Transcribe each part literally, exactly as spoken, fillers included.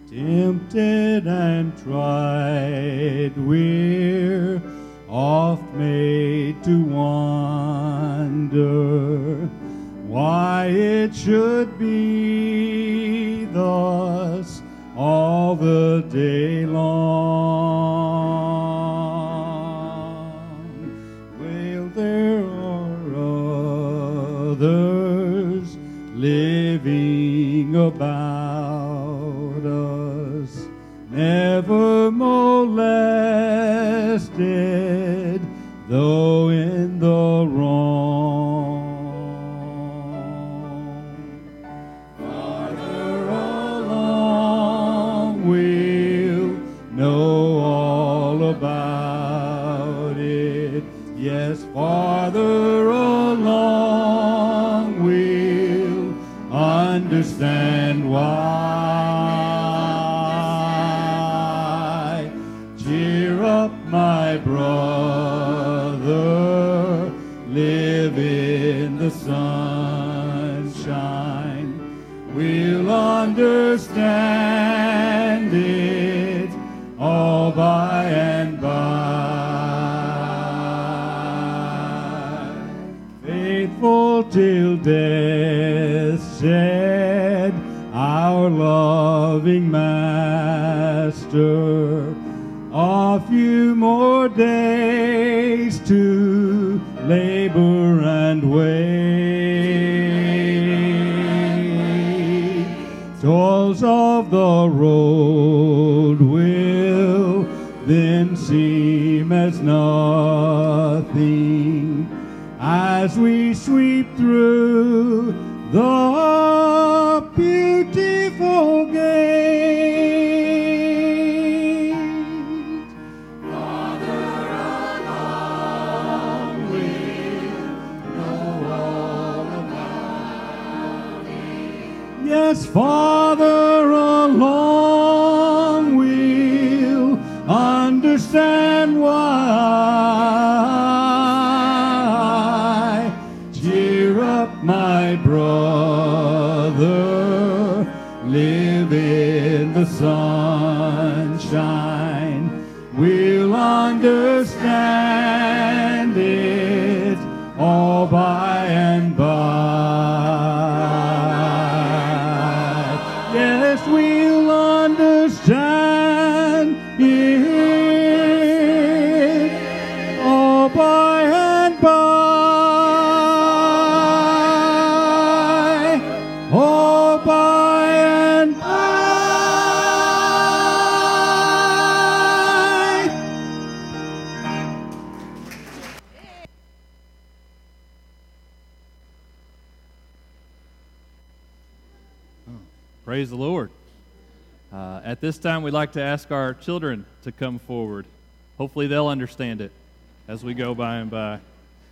Tempted and tried, we're oft made to wonder why it should be thus all the day long. Well, there are others living about us, never molested, though in the wrong. Farther along, we'll know all about it. Yes, farther along, we'll understand why. Cheer up, my brother, live in the sunshine. We'll understand it all by and by. Faithful till death said our loving Master, a few more days to labor and wait. Toils of the road will then seem as nothing as we sweep through the beautiful gate. Farther along, we'll know all about it. Yes, farther along, we'll understand why. Cheer up, my brother, live in the sunshine. We'll understand it all by and by. Yes, we'll understand it all by and by. All by and by. Praise the Lord. Uh, at this time, we'd like to ask our children to come forward. Hopefully they'll understand it as we go by and by.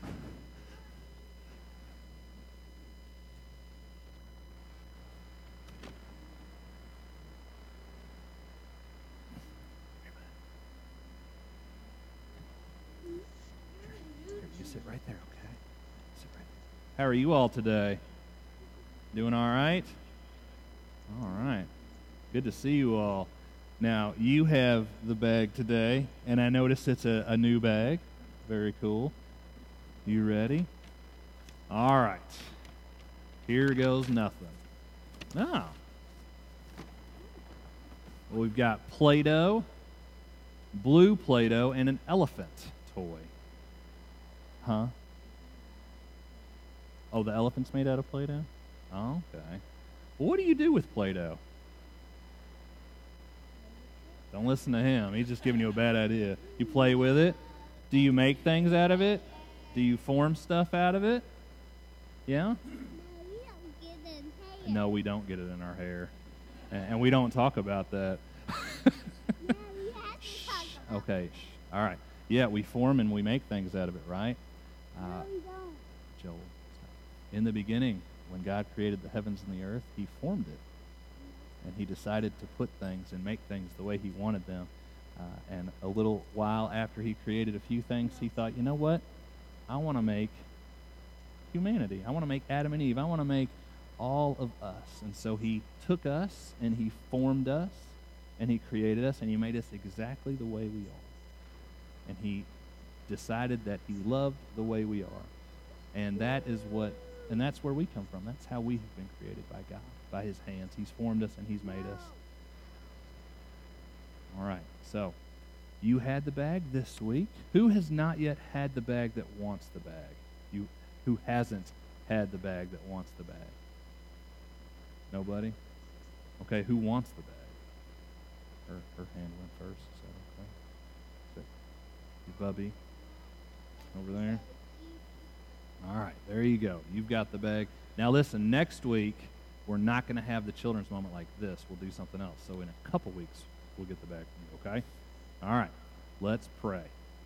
You sit right there, okay? Sit right there. How are you all today? Doing all right? All right. Good to see you all. Now, you have the bag today, and I notice it's a, a new bag. Very cool. You ready? All right. Here goes nothing. Oh. Well, we've got Play-Doh, blue Play-Doh, and an elephant toy. Huh? Oh, the elephant's made out of Play-Doh? Oh, okay. Well, what do you do with Play-Doh? Don't listen to him. He's just giving you a bad idea. You play with it? Do you make things out of it? Do you form stuff out of it? Yeah? No, we don't get it in our hair. And we don't talk about that. Shh. Okay. Shh. All right. Yeah, we form and we make things out of it, right? Uh, Joel. In the beginning, when God created the heavens and the earth, he formed it. And he decided to put things and make things the way he wanted them. Uh, and a little while after he created a few things, he thought, you know what? I want to make humanity. I want to make Adam and Eve. I want to make all of us. And so he took us and he formed us and he created us, and he made us exactly the way we are. And he decided that he loved the way we are. And that is what, and that's where we come from. That's how we have been created by God, by his hands. He's formed us and he's made us. All right, so you had the bag this week. Who has not yet had the bag that wants the bag? You, who hasn't had the bag that wants the bag? Nobody? Okay, who wants the bag? Her, her hand went first. So, okay. So, Bubby, over there. All right, there you go. You've got the bag. Now listen, next week, we're not going to have the children's moment like this. We'll do something else. So in a couple weeks, we'll get the bag from you, okay? All right, let's pray.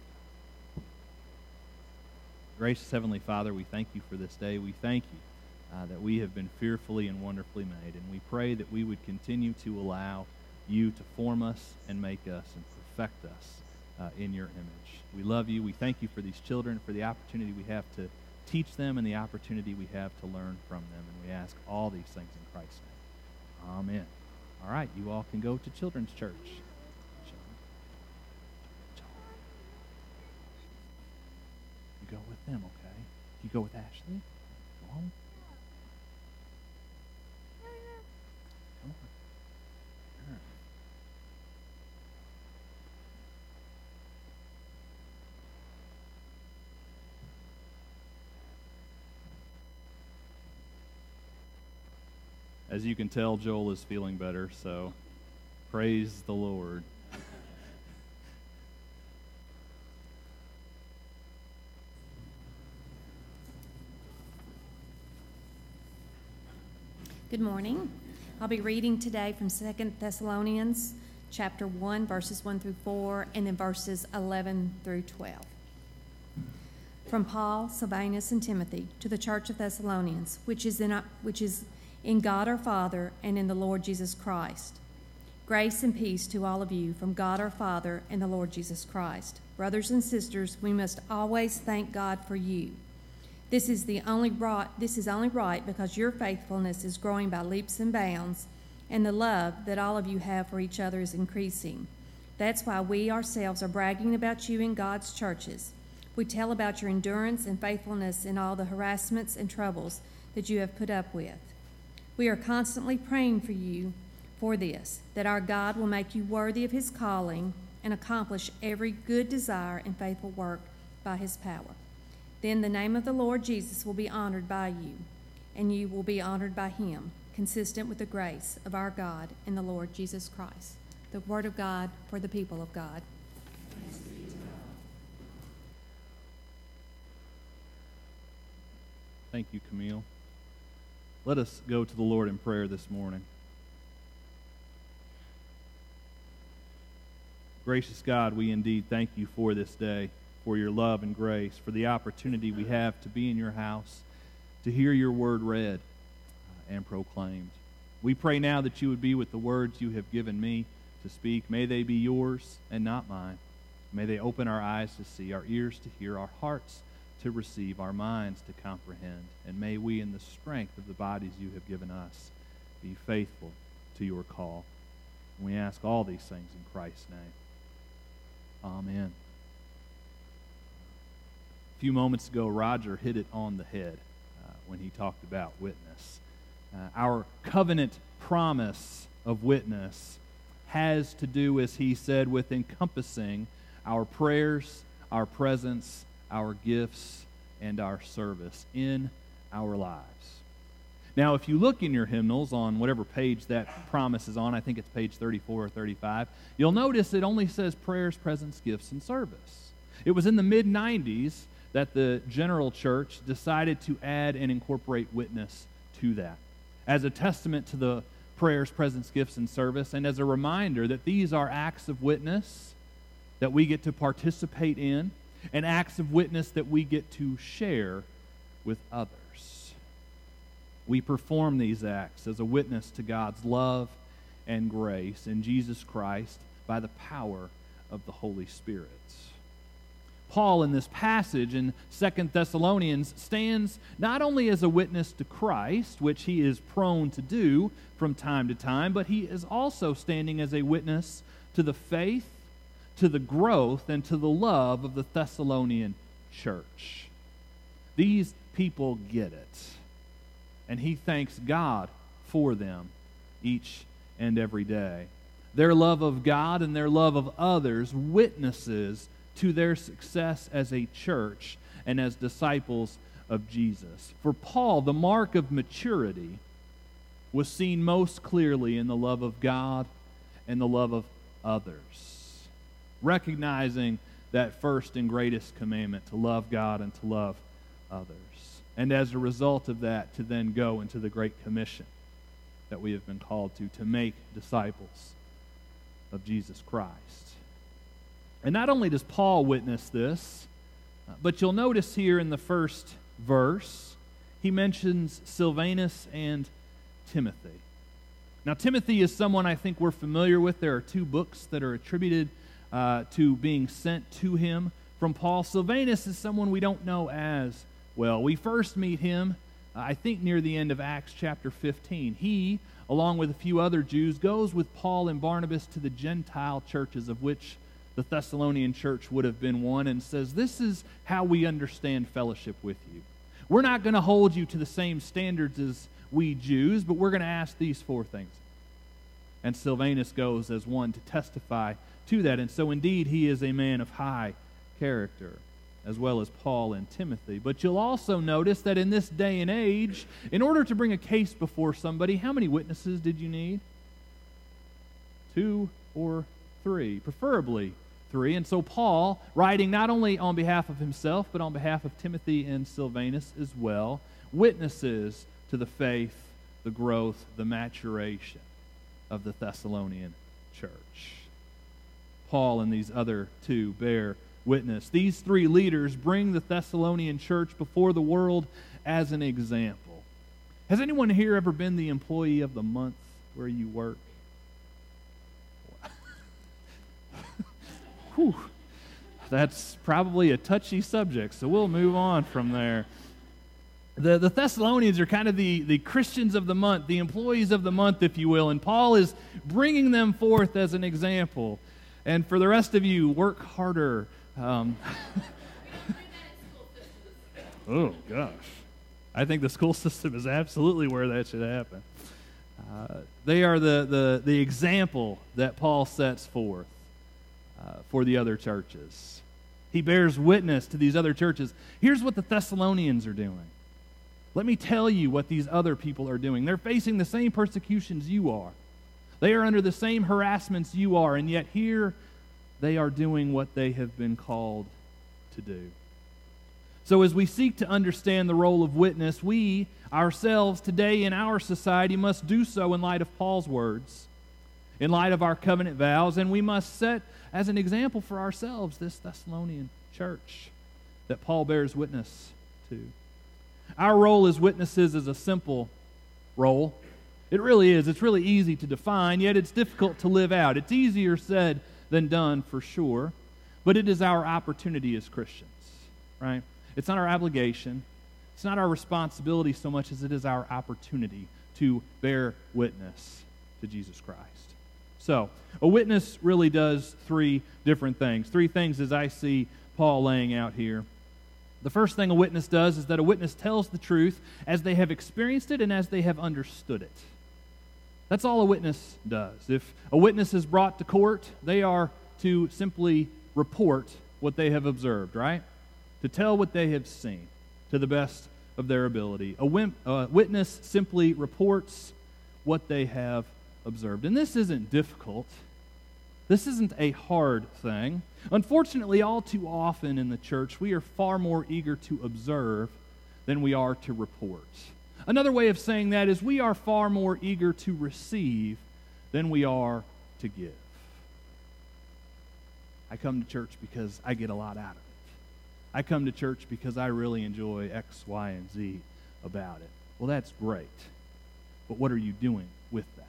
Gracious Heavenly Father, we thank you for this day. We thank you uh, that we have been fearfully and wonderfully made, and we pray that we would continue to allow you to form us and make us and perfect us uh, in your image. We love you. We thank you for these children, for the opportunity we have to teach them and the opportunity we have to learn from them, and we ask all these things in Christ's name. Amen. All right, you all can go to Children's Church. You go with them, okay? You go with Ashley? Go home. Come on. Sure. As you can tell, Joel is feeling better, so praise the Lord. Good morning. I'll be reading today from Second Thessalonians chapter one, verses one through four, and then verses eleven through twelve. From Paul, Silvanus, and Timothy, to the church of Thessalonians, which is in, which is in God our Father and in the Lord Jesus Christ. Grace and peace to all of you from God our Father and the Lord Jesus Christ. Brothers and sisters, we must always thank God for you. This is the only right, this is only right because your faithfulness is growing by leaps and bounds, and the love that all of you have for each other is increasing. That's why we ourselves are bragging about you in God's churches. We tell about your endurance and faithfulness in all the harassments and troubles that you have put up with. We are constantly praying for you for this, that our God will make you worthy of his calling and accomplish every good desire and faithful work by his power. Then the name of the Lord Jesus will be honored by you, and you will be honored by him, consistent with the grace of our God and the Lord Jesus Christ. The word of God for the people of God. Thank you, Camille. Let us go to the Lord in prayer this morning. Gracious God, we indeed thank you for this day, for your love and grace, for the opportunity we have to be in your house, to hear your word read uh, and proclaimed. We pray now that you would be with the words you have given me to speak. May they be yours and not mine. May they open our eyes to see, our ears to hear, our hearts to receive, our minds to comprehend. And may we, in the strength of the bodies you have given us, be faithful to your call. And we ask all these things in Christ's name. Amen. A few moments ago, Roger hit it on the head uh, when he talked about witness. Uh, our covenant promise of witness has to do, as he said, with encompassing our prayers, our presence, our gifts, and our service in our lives. Now, if you look in your hymnals on whatever page that promise is on, I think it's page thirty-four or thirty-five, you'll notice it only says prayers, presence, gifts, and service. It was in the mid nineties that the General Church decided to add and incorporate witness to that as a testament to the prayers, presence, gifts, and service, and as a reminder that these are acts of witness that we get to participate in, and acts of witness that we get to share with others. We perform these acts as a witness to God's love and grace in Jesus Christ by the power of the Holy Spirit. Paul in this passage in Second Thessalonians stands not only as a witness to Christ, which he is prone to do from time to time, but he is also standing as a witness to the faith, to the growth, and to the love of the Thessalonian church. These people get it, and he thanks God for them each and every day. Their love of God and their love of others witnesses to their success as a church and as disciples of Jesus. For Paul, the mark of maturity was seen most clearly in the love of God and the love of others, recognizing that first and greatest commandment, to love God and to love others. And as a result of that, to then go into the Great Commission that we have been called to, to make disciples of Jesus Christ. And not only does Paul witness this, but you'll notice here in the first verse, he mentions Silvanus and Timothy. Now, Timothy is someone I think we're familiar with. There are two books that are attributed uh, to being sent to him from Paul. Silvanus is someone we don't know as well. We first meet him, uh, I think, near the end of Acts chapter fifteen. He, along with a few other Jews, goes with Paul and Barnabas to the Gentile churches, of which the Thessalonian church would have been one, and says, this is how we understand fellowship with you. We're not going to hold you to the same standards as we Jews, but we're going to ask these four things. And Silvanus goes as one to testify to that. And so indeed he is a man of high character, as well as Paul and Timothy. But you'll also notice that in this day and age, in order to bring a case before somebody, how many witnesses did you need? Two or three, preferably three. And so Paul, writing not only on behalf of himself, but on behalf of Timothy and Silvanus as well, witnesses to the faith, the growth, the maturation of the Thessalonian church. Paul and these other two bear witness. These three leaders bring the Thessalonian church before the world as an example. Has anyone here ever been the employee of the month where you work? Whew. That's probably a touchy subject, so we'll move on from there. The, the Thessalonians are kind of the, the Christians of the month, the employees of the month, if you will, and Paul is bringing them forth as an example. And for the rest of you, work harder. Um, oh, gosh. I think the school system is absolutely where that should happen. Uh, they are the, the, the example that Paul sets forth uh, for the other churches. He bears witness to these other churches. Here's what the Thessalonians are doing. Let me tell you what these other people are doing. They're facing the same persecutions you are. They are under the same harassments you are, and yet here they are doing what they have been called to do. So as we seek to understand the role of witness, we ourselves today in our society must do so in light of Paul's words, in light of our covenant vows, and we must set as an example for ourselves this Thessalonian church that Paul bears witness to. Our role as witnesses is a simple role. It really is. It's really easy to define, yet it's difficult to live out. It's easier said than done, for sure, but it is our opportunity as Christians, right? It's not our obligation. It's not our responsibility so much as it is our opportunity to bear witness to Jesus Christ. So, a witness really does three different things. Three things as I see Paul laying out here. The first thing a witness does is that a witness tells the truth as they have experienced it and as they have understood it. That's all a witness does. If a witness is brought to court, they are to simply report what they have observed, right? To tell what they have seen to the best of their ability. A wim- uh, witness simply reports what they have observed. And this isn't difficult. This isn't a hard thing. Unfortunately, all too often in the church, we are far more eager to observe than we are to report. Another way of saying that is we are far more eager to receive than we are to give. I come to church because I get a lot out of it. I come to church because I really enjoy X, Y, and Z about it. Well, that's great. But what are you doing with that?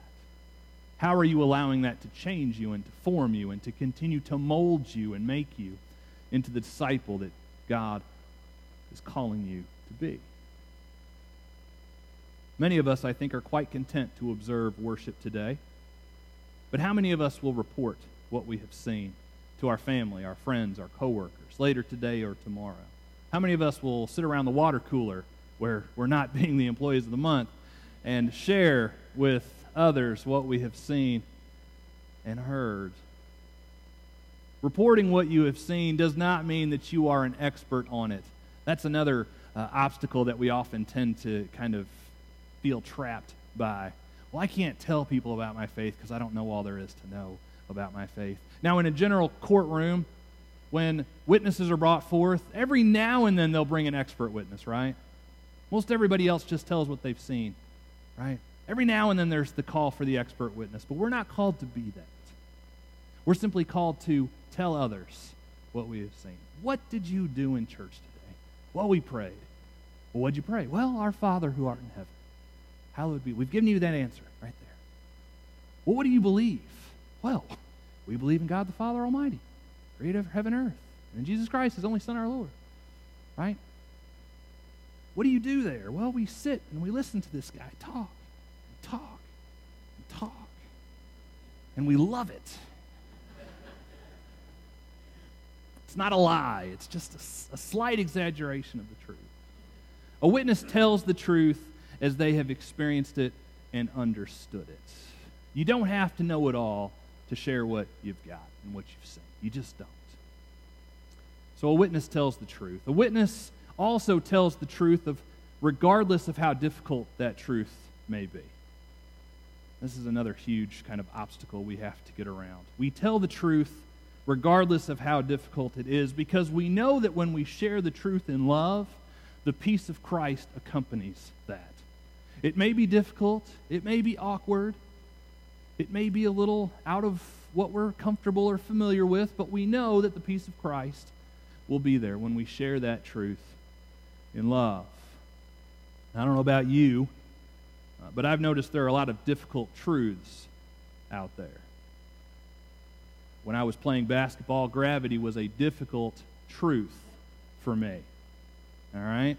How are you allowing that to change you and to form you and to continue to mold you and make you into the disciple that God is calling you to be. Many of us, I think, are quite content to observe worship today. But how many of us will report what we have seen to our family, our friends, our coworkers, later today or tomorrow? How many of us will sit around the water cooler where we're not being the employees of the month and share with others what we have seen and heard? Reporting what you have seen does not mean that you are an expert on it. That's another uh, obstacle that we often tend to kind of feel trapped by. Well, I can't tell people about my faith because I don't know all there is to know about my faith. Now, in a general courtroom, when witnesses are brought forth, every now and then they'll bring an expert witness, right? Most everybody else just tells what they've seen, right? Every now and then there's the call for the expert witness, but we're not called to be that. We're simply called to tell others what we have seen. What did you do in church today? Well, we prayed. Well, what'd you pray? Well, our Father who art in heaven, hallowed be. We've given you that answer right there. Well, what do you believe? Well, we believe in God the Father Almighty, creator of heaven and earth, and in Jesus Christ, his only Son, our Lord, right? What do you do there? Well, we sit and we listen to this guy talk, and talk, and talk, and we love it. It's not a lie. It's just a, a slight exaggeration of the truth. A witness tells the truth as they have experienced it and understood it. You don't have to know it all to share what you've got and what you've seen. You just don't. So a witness tells the truth. A witness also tells the truth of regardless of how difficult that truth may be. This is another huge kind of obstacle we have to get around. We tell the truth regardless of how difficult it is, because we know that when we share the truth in love, the peace of Christ accompanies that. It may be difficult, it may be awkward, it may be a little out of what we're comfortable or familiar with, but we know that the peace of Christ will be there when we share that truth in love. I don't know about you, uh, but I've noticed there are a lot of difficult truths out there. When I was playing basketball, gravity was a difficult truth for me. All right?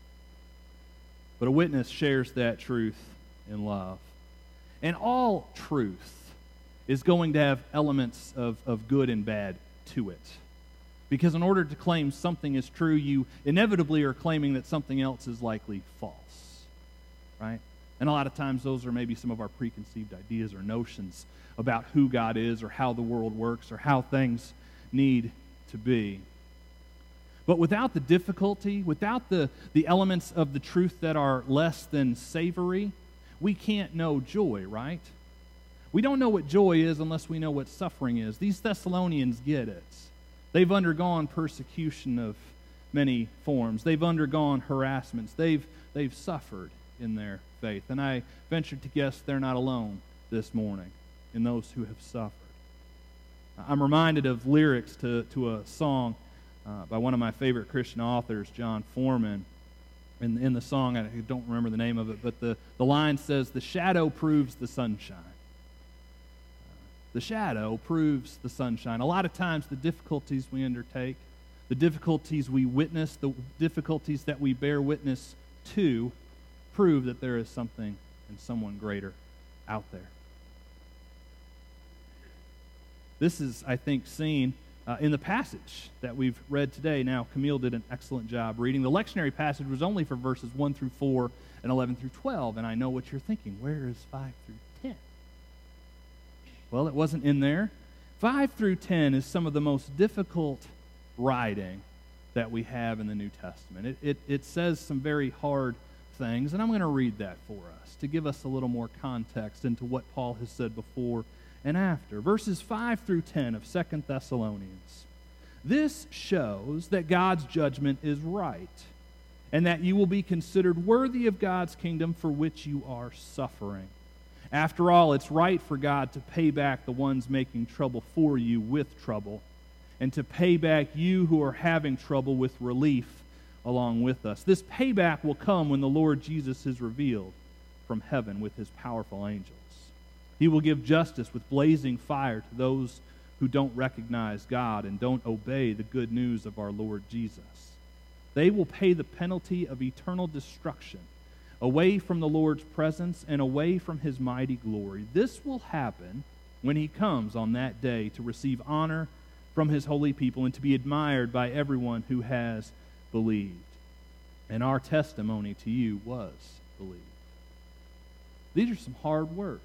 But a witness shares that truth in love. And all truth is going to have elements of, of good and bad to it. Because in order to claim something is true, you inevitably are claiming that something else is likely false. Right? And a lot of times those are maybe some of our preconceived ideas or notions about who God is or how the world works or how things need to be. But without the difficulty, without the, the elements of the truth that are less than savory, we can't know joy, right? We don't know what joy is unless we know what suffering is. These Thessalonians get it. They've undergone persecution of many forms. They've undergone harassments. They've, they've suffered in their faith. And I venture to guess they're not alone this morning in those who have suffered. I'm reminded of lyrics to, to a song uh, by one of my favorite Christian authors, John Foreman. In, in the song, I don't remember the name of it, but the, the line says, "The shadow proves the sunshine." The shadow proves the sunshine. A lot of times the difficulties we undertake, the difficulties we witness, the difficulties that we bear witness to, prove that there is something and someone greater out there. This is, I think, seen uh, in the passage that we've read today. Now, Camille did an excellent job reading. The lectionary passage was only for verses one through four and eleven through twelve, and I know what you're thinking. Where is five through ten? Well, it wasn't in there. five through ten is some of the most difficult writing that we have in the New Testament. It, it, it says some very hard things, and I'm going to read that for us to give us a little more context into what Paul has said before and after. Verses five through ten of Second Thessalonians. "This shows that God's judgment is right, and that you will be considered worthy of God's kingdom for which you are suffering. After all, it's right for God to pay back the ones making trouble for you with trouble, and to pay back you who are having trouble with relief along with us. This payback will come when the Lord Jesus is revealed from heaven with his powerful angels. He will give justice with blazing fire to those who don't recognize God and don't obey the good news of our Lord Jesus. They will pay the penalty of eternal destruction, away from the Lord's presence and away from his mighty glory. This will happen when he comes on that day to receive honor from his holy people and to be admired by everyone who has believed. And our testimony to you was believed. These are some hard words.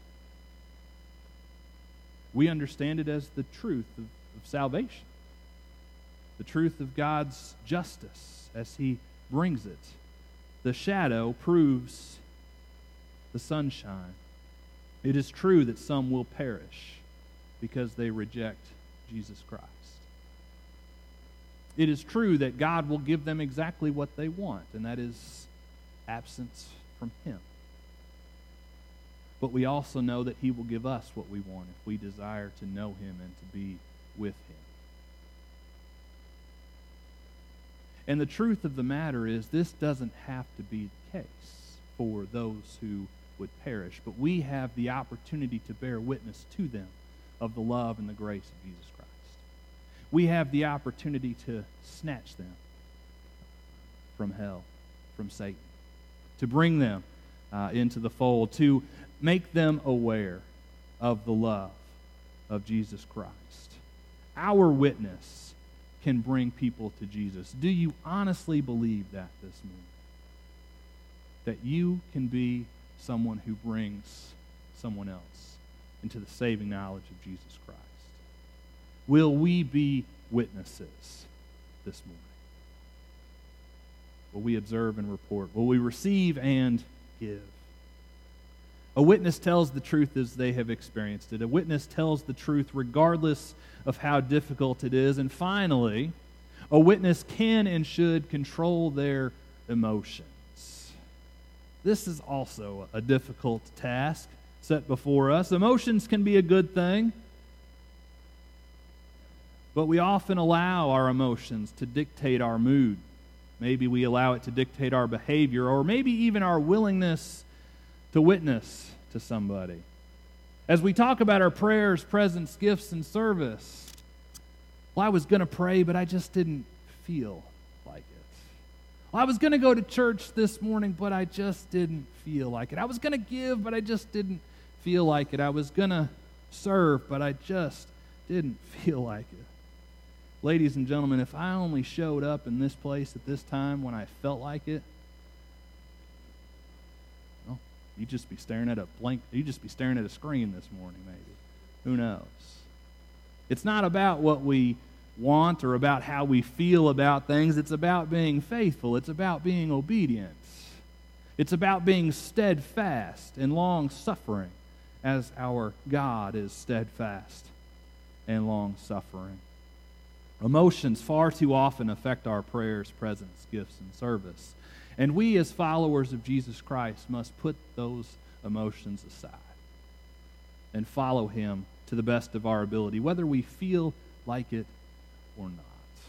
We understand it as the truth of, of salvation, the truth of God's justice as he brings it. The shadow proves the sunshine. It is true that some will perish because they reject Jesus Christ. It is true that God will give them exactly what they want, and that is absence from him. But we also know that he will give us what we want if we desire to know him and to be with him. And the truth of the matter is, this doesn't have to be the case for those who would perish, but we have the opportunity to bear witness to them of the love and the grace of Jesus Christ. We have the opportunity to snatch them from hell, from Satan, to bring them uh, into the fold, to make them aware of the love of Jesus Christ. Our witness can bring people to Jesus. Do you honestly believe that this morning? That you can be someone who brings someone else into the saving knowledge of Jesus Christ? Will we be witnesses this morning? Will we observe and report? Will we receive and give? A witness tells the truth as they have experienced it. A witness tells the truth regardless of how difficult it is. And finally, a witness can and should control their emotions. This is also a difficult task set before us. Emotions can be a good thing, but we often allow our emotions to dictate our mood. Maybe we allow it to dictate our behavior, or maybe even our willingness to witness to somebody. As we talk about our prayers, presence, gifts, and service, well, I was going to pray, but I just didn't feel like it. Well, I was going to go to church this morning, but I just didn't feel like it. I was going to give, but I just didn't feel like it. I was going to serve, but I just didn't feel like it. Ladies and gentlemen, if I only showed up in this place at this time when I felt like it, well, you'd just be staring at a blank, you'd just be staring at a screen this morning, maybe. Who knows? It's not about what we want or about how we feel about things. It's about being faithful. It's about being obedient. It's about being steadfast and long-suffering as our God is steadfast and long-suffering. Emotions far too often affect our prayers, presence, gifts, and service. And we as followers of Jesus Christ must put those emotions aside and follow him to the best of our ability, whether we feel like it or not.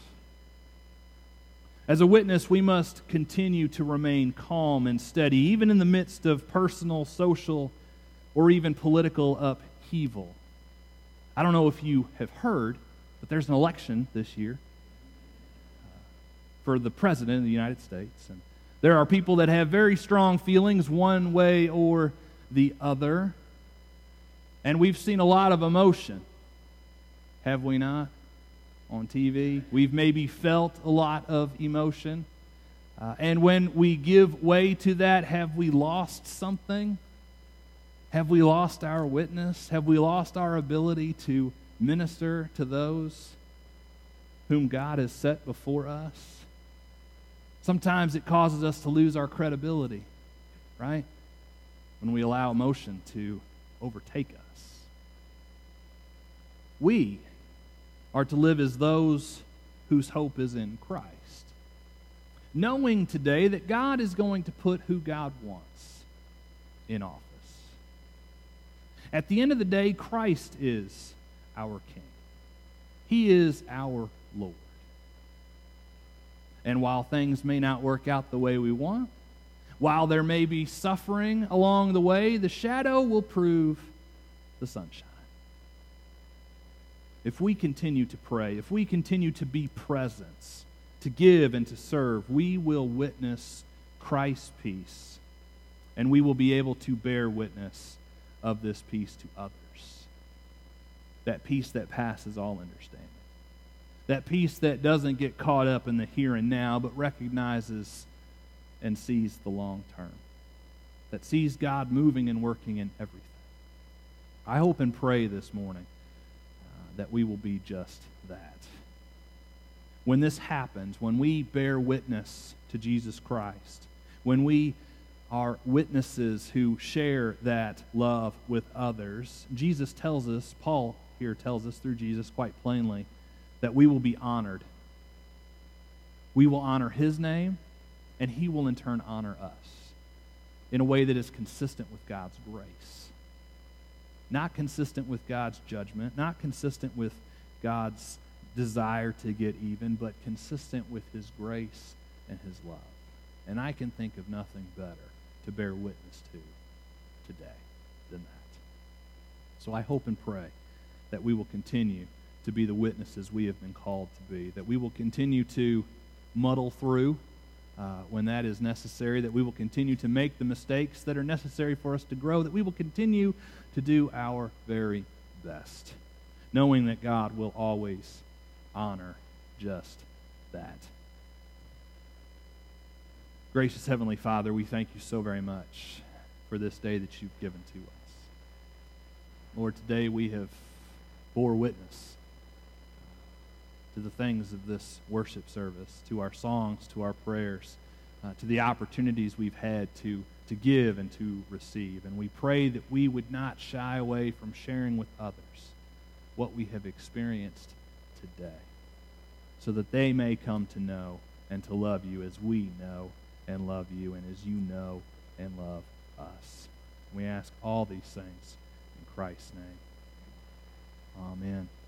As a witness, we must continue to remain calm and steady, even in the midst of personal, social, or even political upheaval. I don't know if you have heard, but there's an election this year uh, for the President of the United States. And there are people that have very strong feelings one way or the other. And we've seen a lot of emotion, have we not, on T V? We've maybe felt a lot of emotion. Uh, and when we give way to that, have we lost something? Have we lost our witness? Have we lost our ability to minister to those whom God has set before us? Sometimes it causes us to lose our credibility, right? When we allow emotion to overtake us. We are to live as those whose hope is in Christ, knowing today that God is going to put who God wants in office. At the end of the day, Christ is our King. He is our Lord. And while things may not work out the way we want, while there may be suffering along the way, the shadow will prove the sunshine. if we continue to pray, if we continue to be present, to give and to serve, we will witness Christ's peace, and we will be able to bear witness of this peace to others. That peace that passes all understanding. That peace that doesn't get caught up in the here and now, but recognizes and sees the long term. That sees God moving and working in everything. I hope and pray this morning uh, that we will be just that. When this happens, when we bear witness to Jesus Christ, when we are witnesses who share that love with others, Jesus tells us, Paul here tells us through Jesus quite plainly, that we will be honored. We will honor his name, and he will in turn honor us in a way that is consistent with God's grace. Not consistent with God's judgment, not consistent with God's desire to get even, but consistent with his grace and his love. And I can think of nothing better to bear witness to today than that. So I hope and pray that we will continue to be the witnesses we have been called to be, that we will continue to muddle through uh, when that is necessary, that we will continue to make the mistakes that are necessary for us to grow, that we will continue to do our very best, knowing that God will always honor just that. Gracious Heavenly Father, we thank you so very much for this day that you've given to us. Lord, today we have bore witness to the things of this worship service, to our songs, to our prayers, uh, to the opportunities we've had to, to give and to receive. And we pray that we would not shy away from sharing with others what we have experienced today, so that they may come to know and to love you as we know and love you, and as you know and love us. We ask all these things in Christ's name. Amen.